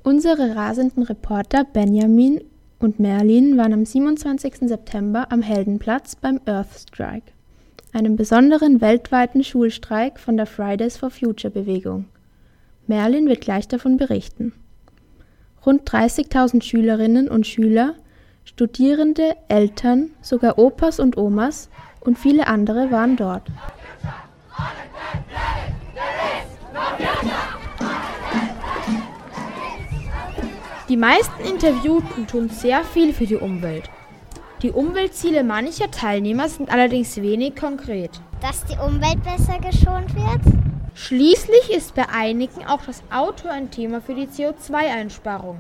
Unsere rasenden Reporter Benjamin und Merlin waren am 27. September am Heldenplatz beim Earth Strike, einem besonderen weltweiten Schulstreik von der Fridays for Future Bewegung. Merlin wird gleich davon berichten. Rund 30.000 Schülerinnen und Schüler, Studierende, Eltern, sogar Opas und Omas und viele andere waren dort. Die meisten Interviewten tun sehr viel für die Umwelt. Die Umweltziele mancher Teilnehmer sind allerdings wenig konkret. Dass die Umwelt besser geschont wird? Schließlich ist bei einigen auch das Auto ein Thema für die CO2-Einsparung.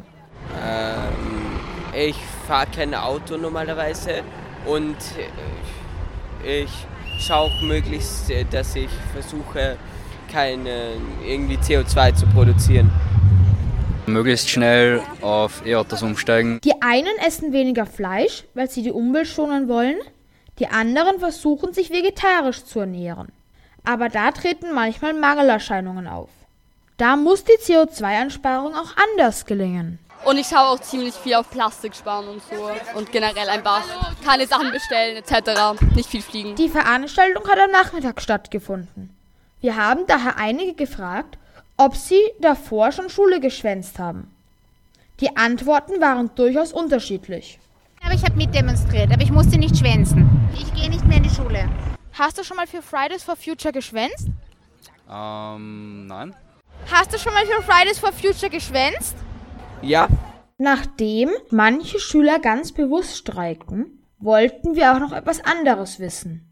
Ich fahre kein Auto normalerweise und ich schaue auch möglichst, dass ich versuche, kein irgendwie CO2 zu produzieren. Möglichst schnell auf E-Autos umsteigen. Die einen essen weniger Fleisch, weil sie die Umwelt schonen wollen. Die anderen versuchen, sich vegetarisch zu ernähren. Aber da treten manchmal Mangelerscheinungen auf. Da muss die CO2-Einsparung auch anders gelingen. Und ich schaue auch ziemlich viel auf Plastik sparen und so. Und generell einfach keine Sachen bestellen etc. Nicht viel fliegen. Die Veranstaltung hat am Nachmittag stattgefunden. Wir haben daher einige gefragt, ob sie davor schon Schule geschwänzt haben. Die Antworten waren durchaus unterschiedlich. Aber ich habe mitdemonstriert, aber ich musste nicht schwänzen. Ich gehe nicht mehr in die Schule. Hast du schon mal für Fridays for Future geschwänzt? Nein. Hast du schon mal für Fridays for Future geschwänzt? Ja. Nachdem manche Schüler ganz bewusst streikten, wollten wir auch noch etwas anderes wissen.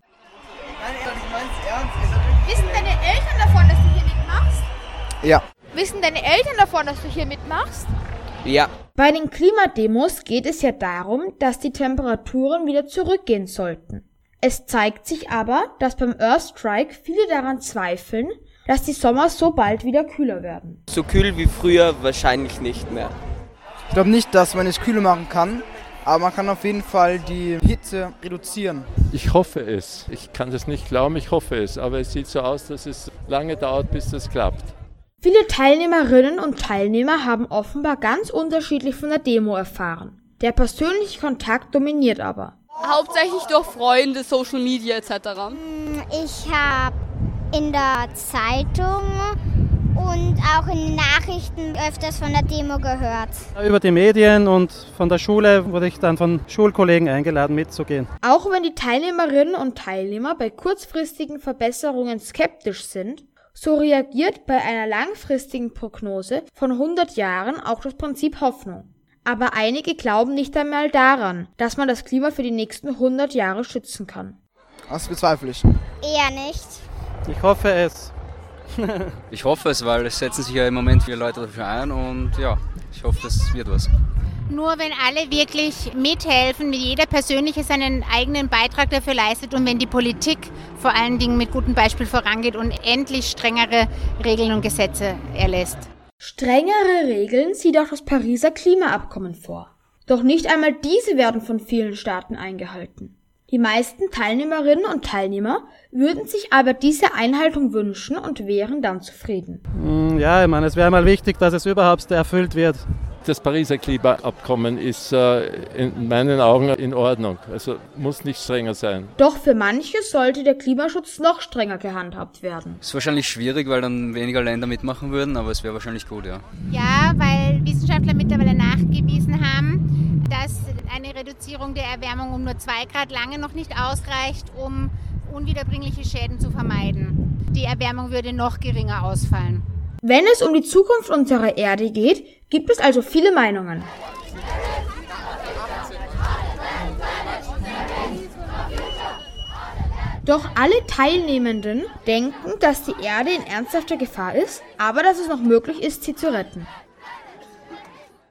Wissen deine Eltern davon, dass du hier mitmachst? Ja. Wissen deine Eltern davon, dass du hier mitmachst? Ja. Bei den Klimademos geht es ja darum, dass die Temperaturen wieder zurückgehen sollten. Es zeigt sich aber, dass beim Earth Strike viele daran zweifeln, dass die Sommer so bald wieder kühler werden. So kühl wie früher wahrscheinlich nicht mehr. Ich glaube nicht, dass man es kühler machen kann, aber man kann auf jeden Fall die Hitze reduzieren. Ich hoffe es. Ich kann das nicht glauben, ich hoffe es. Aber es sieht so aus, dass es lange dauert, bis das klappt. Viele Teilnehmerinnen und Teilnehmer haben offenbar ganz unterschiedlich von der Demo erfahren. Der persönliche Kontakt dominiert aber. Hauptsächlich durch Freunde, Social Media etc. Ich habe in der Zeitung und auch in den Nachrichten öfters von der Demo gehört. Über die Medien und von der Schule wurde ich dann von Schulkollegen eingeladen mitzugehen. Auch wenn die Teilnehmerinnen und Teilnehmer bei kurzfristigen Verbesserungen skeptisch sind, so reagiert bei einer langfristigen Prognose von 100 Jahren auch das Prinzip Hoffnung. Aber einige glauben nicht einmal daran, dass man das Klima für die nächsten 100 Jahre schützen kann. Das bezweifle ich. Eher nicht. Ich hoffe es. Ich hoffe es, weil es setzen sich ja im Moment viele Leute dafür ein und ja, ich hoffe, es wird was. Nur wenn alle wirklich mithelfen, wenn jeder persönlich seinen eigenen Beitrag dafür leistet und wenn die Politik vor allen Dingen mit gutem Beispiel vorangeht und endlich strengere Regeln und Gesetze erlässt. Strengere Regeln sieht auch das Pariser Klimaabkommen vor. Doch nicht einmal diese werden von vielen Staaten eingehalten. Die meisten Teilnehmerinnen und Teilnehmer würden sich aber diese Einhaltung wünschen und wären dann zufrieden. Ja, ich meine, es wäre mal wichtig, dass es überhaupt erfüllt wird. Das Pariser Klimaabkommen ist in meinen Augen in Ordnung. Also muss nicht strenger sein. Doch für manche sollte der Klimaschutz noch strenger gehandhabt werden. Ist wahrscheinlich schwierig, weil dann weniger Länder mitmachen würden, aber es wäre wahrscheinlich gut, ja. Ja, weil Wissenschaftler mittlerweile nachgewiesen haben, dass eine Reduzierung der Erwärmung um nur 2 Grad lange noch nicht ausreicht, um unwiederbringliche Schäden zu vermeiden. Die Erwärmung würde noch geringer ausfallen. Wenn es um die Zukunft unserer Erde geht, gibt es also viele Meinungen. Doch alle Teilnehmenden denken, dass die Erde in ernsthafter Gefahr ist, aber dass es noch möglich ist, sie zu retten.